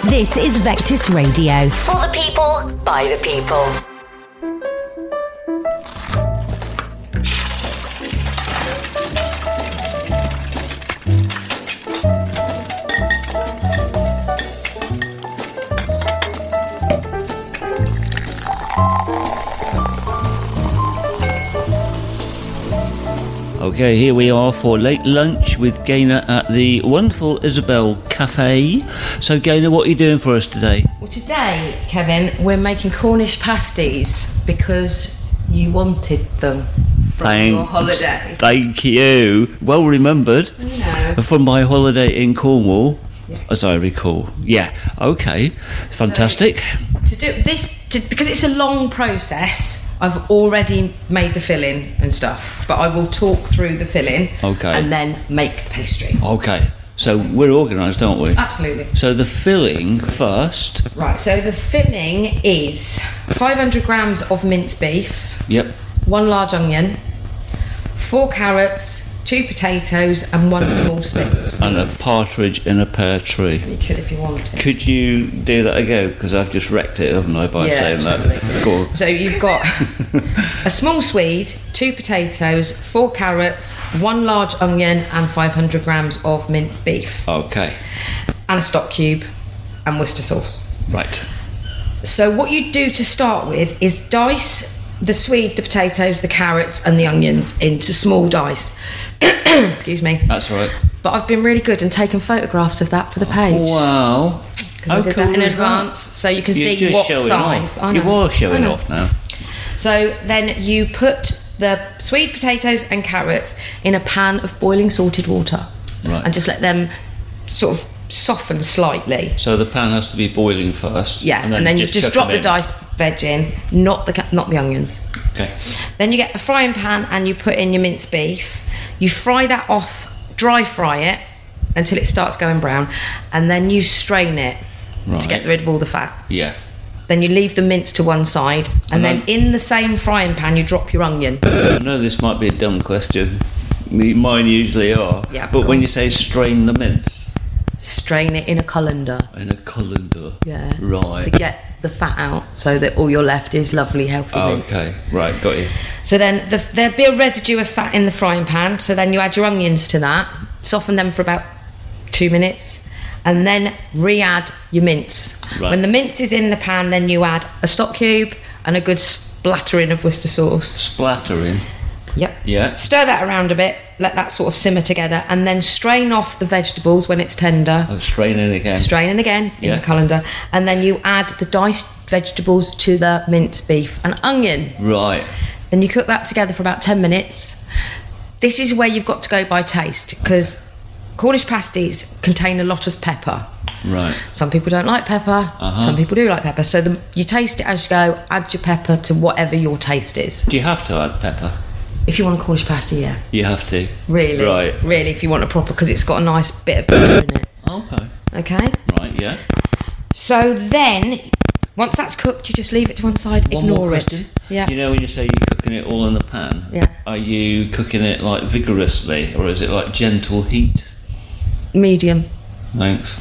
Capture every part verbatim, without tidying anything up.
This is Vectis Radio. For the people, by the people. Okay, here we are for late lunch with Gaynor at the wonderful Isabel Cafe. So, Gaynor, what are you doing for us today? Well, today, Kevin, we're making Cornish pasties because you wanted them from Thanks. your holiday. Thank you. Well remembered. You know. From my holiday in Cornwall, Yes. as I recall. Yeah, okay. Fantastic. So, to do this, to, because it's a long process, I've already made the filling and stuff, but I will talk through the filling Okay. and then make the pastry. Okay, so we're organised, aren't we? Absolutely. So the filling first. Right, so the filling is five hundred grams of minced beef, Yep. one large onion, four carrots, two potatoes and one small spice. And a partridge in a pear tree. You could if you wanted. Could you do that again? Because I've just wrecked it, haven't I, by Yeah, saying totally. that? Go on. So you've got a small swede, two potatoes, four carrots, one large onion and five hundred grams of minced beef. Okay, And a stock cube and Worcester sauce. right. So what you do to start with is dice the swede, the potatoes, the carrots and the onions into small dice. Excuse me. That's right. But I've been really good and taken photographs of that for the page. Wow. Because How I did cool that in is advance, that? so you can You're see just what showing size. off. I You know. are showing I know. off now. So then you put the sweet potatoes and carrots in a pan of boiling salted water, Right. and just let them sort of soften slightly. So the pan has to be boiling first. Yeah, and then, you just chuck drop them the in. diced veg in, not the ca- not the onions. Okay. Then you get a frying pan and you put in your minced beef. You fry that off, dry fry it until it starts going brown, and then you strain it Right. to get rid of all the fat. Yeah. Then you leave the mince to one side, and, And then then- in the same frying pan you drop your onion. I know this might be a dumb question. Me- Mine usually are. Yeah, But go when on. you say strain the mince Strain it in a colander. in a colander. Yeah. Right. To get the fat out, so that all you're left is lovely, healthy mince. Okay. Right. Got you. So then the, there'll be a residue of fat in the frying pan. So then you add your onions to that, soften them for about two minutes, and then re-add your mince. Right. When the mince is in the pan, then you add a stock cube and a good splattering of Worcester sauce. Splattering. Yep. Yeah. Stir that around a bit, let that sort of simmer together, and then strain off the vegetables when it's tender. I'm straining again. Straining again in Yeah. the colander, and then you add the diced vegetables to the minced beef and onion. Right. Then you cook that together for about ten minutes. This is where you've got to go by taste, because Cornish pasties contain a lot of pepper. Right. Some people don't like pepper, Uh-huh. some people do like pepper. So the, you taste it as you go, add your pepper to whatever your taste is. Do you have to add pepper? If you want a Cornish pasty, yeah. You have to. Really? Right. Really, if you want a proper, because it's got a nice bit of pepper in it. Okay. Okay? Right. Yeah. So then, once that's cooked, you just leave it to one side, One ignore more it. question. Yeah. You know when you say you're cooking it all in the pan? Yeah. Are you cooking it like vigorously, or is it like gentle heat? Medium. Thanks.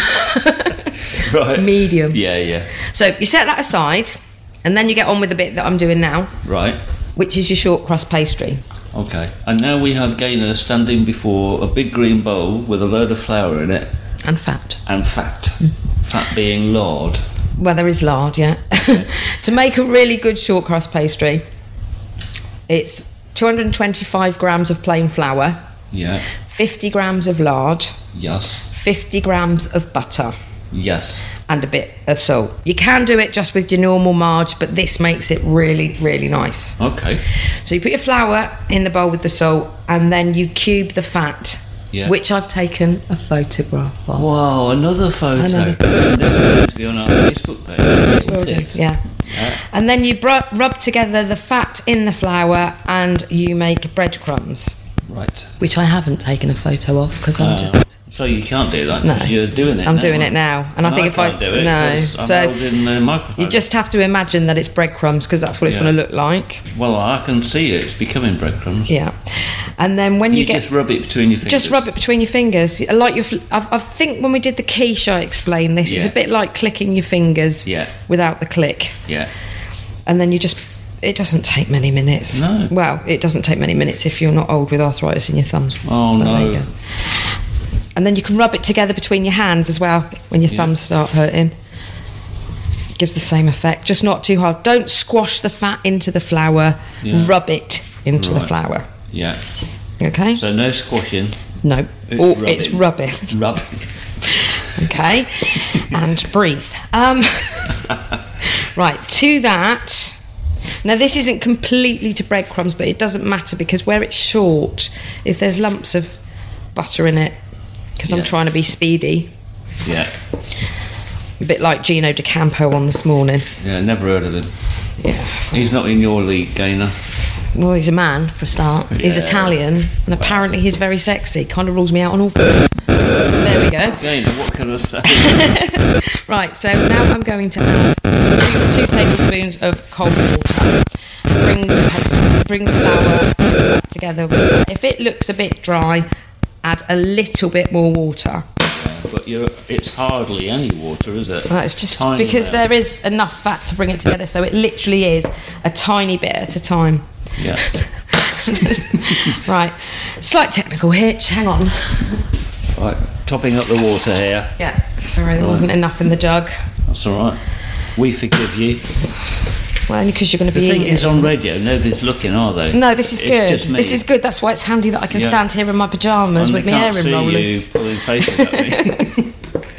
Right. Medium. Yeah. Yeah. So you set that aside, and then you get on with the bit that I'm doing now, Right. which is your short crust pastry. Okay. And now we have Gaynor standing before a big green bowl with a load of flour in it And fat. and fat. Fat being lard. Well, there is lard, yeah. To make a really good short crust pastry, it's two hundred twenty-five grams of plain flour, Yeah. fifty grams of lard, Yes. fifty grams of butter, Yes. and a bit of salt. You can do it just with your normal marge, but this makes it really, really nice. Okay. So you put your flour in the bowl with the salt, and then you cube the fat, Yeah. which I've taken a photograph of. Wow, another photo. Another. This is going to be on our Facebook page, isn't it? Yeah. Yeah. And then you br- rub together the fat in the flour, and you make breadcrumbs, Right. which I haven't taken a photo of because I'm Uh, just So you can't do that No. because you're doing it I'm now. doing it now, and, I think if can't I do it no, 'cause I'm so holding the microphone. you just have to imagine that it's breadcrumbs because that's what it's Yeah. going to look like. Well, I can see it. It's becoming breadcrumbs. Yeah, and then when you, You, get just rub it between your fingers. just rub it between your fingers, like your. fl- I, I think when we did the quiche, I explained this. It's Yeah. a bit like clicking your fingers Yeah. without the click, Yeah. and then you just. It doesn't take many minutes. No. Well, it doesn't take many minutes if you're not old with arthritis in your thumbs. Oh But there you no. go. And then you can rub it together between your hands as well when your Yeah. thumbs start hurting. Gives the same effect, just not too hard. Don't squash the fat into the flour. Yeah. Rub it into the Right. flour. Yeah. Okay? So no squashing. no. It's Or rubbing. it's rubbing. Rub. Okay? And breathe. Um, right, to that. Now, this isn't completely to breadcrumbs, but it doesn't matter because where it's short, if there's lumps of butter in it, because I'm Yeah. trying to be speedy, Yeah. a bit like Gino De Campo on this morning. Yeah. Never heard of him. Yeah. He's not in your league, Gaynor. Well, he's a man for a start. He's Yeah. Italian, and apparently he's very sexy. Kind of rules me out on all points. There we go. Gaynor, what can I say? Right, so now I'm going to add two, two tablespoons of cold water. Bring the paste, bring the flour together. With, if it looks a bit dry, add a little bit more water. Yeah, but you're, it's hardly any water, is it? Well, it's just Tiny because amount. there is enough fat to bring it together, so it literally is a tiny bit at a time. Yeah. Right, slight technical hitch. Hang on. Right. Topping up the water here. Yeah, sorry, there wasn't enough in the jug. That's all right. We forgive you. Well, only because you're going to The be thing eating is, it. on radio, nobody's looking, are they? No, this is It's good. just me. This is good. That's why it's handy that I can Yeah. stand here in my pyjamas And with they my can't airing see rollers. you pulling faces at me.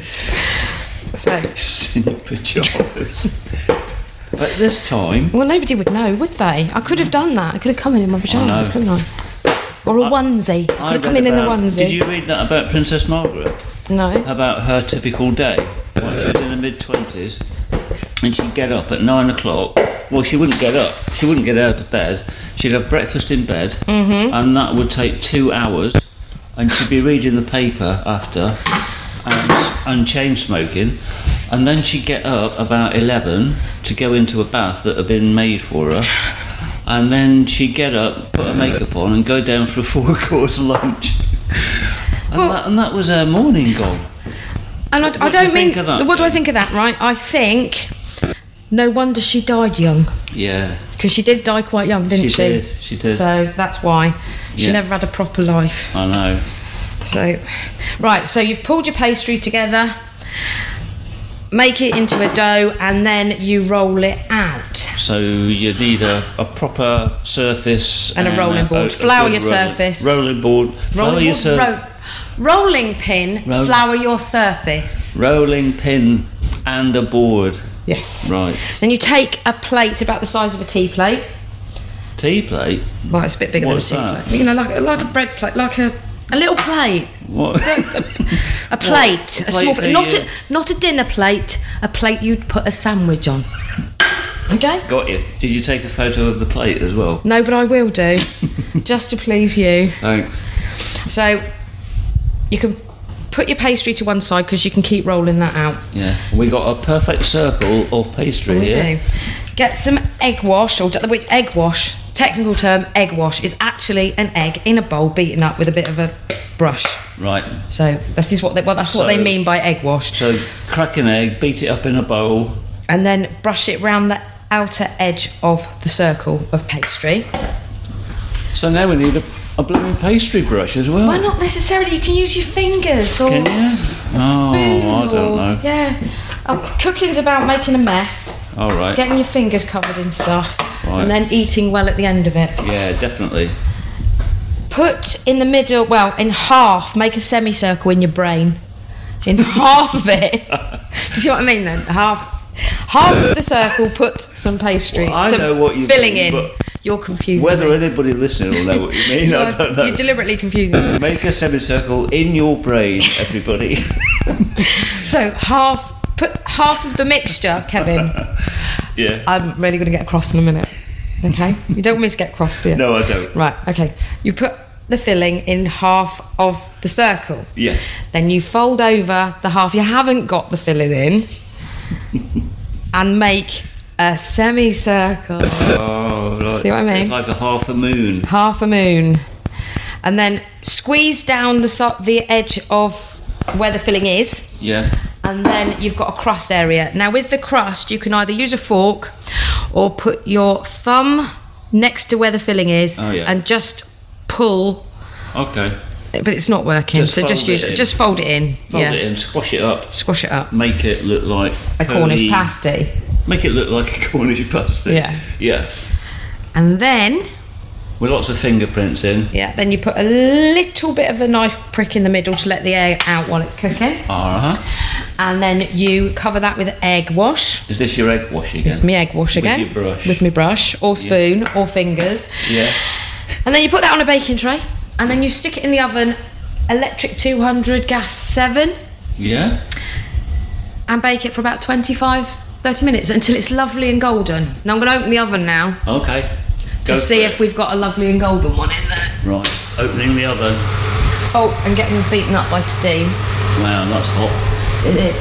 So, Just in your pyjamas. But this time, well, nobody would know, would they? I could have done that. I could have come in in my pyjamas, know. couldn't I? Or a onesie. I could I have come read in in a about- onesie. Did you read that about Princess Margaret? No. About her typical day? Well, she was in her mid twenties, and she'd get up at nine o'clock. Well, she wouldn't get up. She wouldn't get out of bed. She'd have breakfast in bed, Mm-hmm. and that would take two hours. And she'd be reading the paper after, and, and chain smoking. And then she'd get up about eleven to go into a bath that had been made for her. And then she'd get up, put her makeup on, and go down for a four-course lunch. And, Well- that, and that was her morning gone. And I, What I do you don't mean. think of that, What do I then? think of that, right? I think no wonder she died young. Yeah, Because she did die quite young, didn't she she? did. She did. So that's why. She Yeah. never had a proper life. I know. So, right, so you've pulled your pastry together, make it into a dough, and then you roll it out. So you need a, a proper surface And a rolling board. Flour good your rolling- surface. Rolling board. Flour Rolling, your board, surface. ro- rolling pin, Roll- flour your surface. Rolling pin and a board. Yes. Right. Then you take a plate about the size of a tea plate. Tea plate. Well, it's a bit bigger What's than a tea that? plate. You know, like, like a bread plate, like a, a little plate. What? A plate, a plate small, for not you? a not a dinner plate, a plate you'd put a sandwich on. Okay. Got you. Did you take a photo of the plate as well? No, but I will do, just to please you. Thanks. So you can put your pastry to one side because you can keep rolling that out. Yeah. We got a perfect circle of pastry We here. do. Get some egg wash, or which egg wash? Technical term, egg wash is actually an egg in a bowl beaten up with a bit of a brush. Right. So this is what they well, that's what they So- mean by egg wash. So crack an egg, beat it up in a bowl. And then brush it round the outer edge of the circle of pastry. So now we need a, a blooming pastry brush as well. Well, not necessarily. You can use your fingers or Can you? a Oh, spoon. I don't or- know. Yeah. Oh, cooking's about making a mess, All right. getting your fingers covered in stuff, Right. and then eating well at the end of it. Yeah, definitely. Put in the middle, well, in half, make a semicircle in your brain. In half of it. Do you see what I mean then? Half. Half of the circle, put some pastry. Well, I some know what you filling mean, in. but You're confusing Whether me. anybody listening will know what you mean, I You're, don't know. you're deliberately confusing me. Make a semicircle in your brain, everybody. So half, put half of the mixture, Kevin. Yeah. I'm really going to get cross in a minute. Okay? You don't want me to get cross, do you? No, I don't. Right, okay. You put the filling in half of the circle. Yes. Then you fold over the half you haven't got the filling in and make a semicircle. Oh, like, See what I mean? It's like a half a moon. Half a moon. And then squeeze down the so- the edge of where the filling is. Yeah. And then you've got a crust area. Now with the crust, you can either use a fork or put your thumb next to where the filling is Oh, yeah. and just pull. Okay. But it's not working, Just so just fold use it in. just fold it in. Fold yeah. it in, squash it up, Squash it up. make it look like A curly, Cornish pasty. Make it look like a Cornish pasty. Yeah. Yeah. And then With lots of fingerprints in. yeah, then you put a little bit of a knife prick in the middle to let the air out while it's cooking. Uh huh. And then you cover that with egg wash. Is this your egg wash again? It's my egg wash With again. your brush. With my brush, or spoon, or fingers. Yeah. And then you put that on a baking tray, and then you stick it in the oven, electric two hundred, gas seven, Yeah. and bake it for about twenty-five, thirty minutes until it's lovely and golden. Now I'm going to open the oven now Okay. Go to for see it. if we've got a lovely and golden one in there. Right. Opening the oven. Oh, and getting beaten up by steam. Wow, that's hot. It is.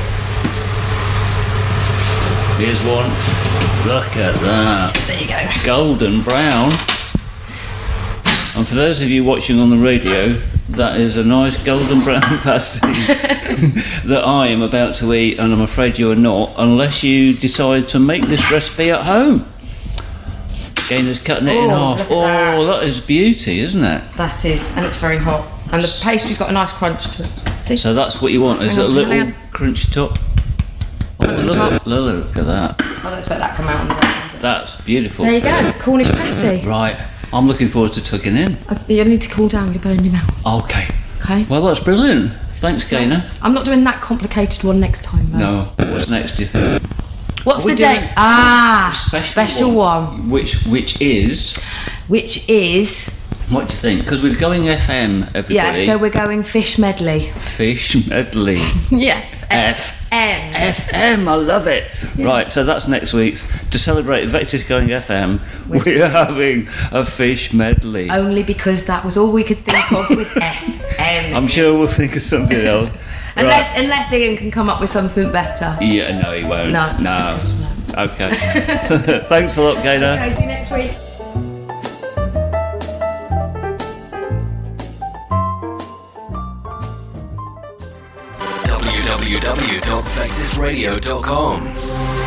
Here's one. Look at that. There you go. Golden brown. And for those of you watching on the radio, that is a nice golden brown pasty that I am about to eat, and I'm afraid you are not, unless you decide to make this recipe at home. Gaynor's cutting it in Oh, half. look at Oh, that. that is beauty, isn't it? That is, and it's very hot. And the pastry's got a nice crunch to it. See? So that's what you want, is Hang a on, little hang on. crunchy top. Oh, Crunchy look, top. at, look, look at that. I don't expect that to come out on the ground. That's beautiful. There you go, Cornish pasty. Right, I'm looking forward to tucking in. Uh, You need to cool down, you burn your mouth. Okay. Okay? Well, that's brilliant. Thanks, Gaynor. I'm not doing that complicated one next time, though. No. What's next, do you think? What's Are we the date? doing Ah, Special, special one. Which which is, Which is, what do you think? Because we're going F M, everybody. yeah, so we're going fish medley. Fish medley. Yeah. F. M. F M, I love it. Right, so that's next week's. To celebrate Vector's going F M, With- we're having a fish medley. Only because that was all we could think of with F M. I'm sure we'll think of something else. Unless, Right. unless Ian can come up with something better. Yeah, no, he won't. No. No. Okay. Thanks a lot, Gaynor. Okay, see you next week. w w w dot vectis radio dot com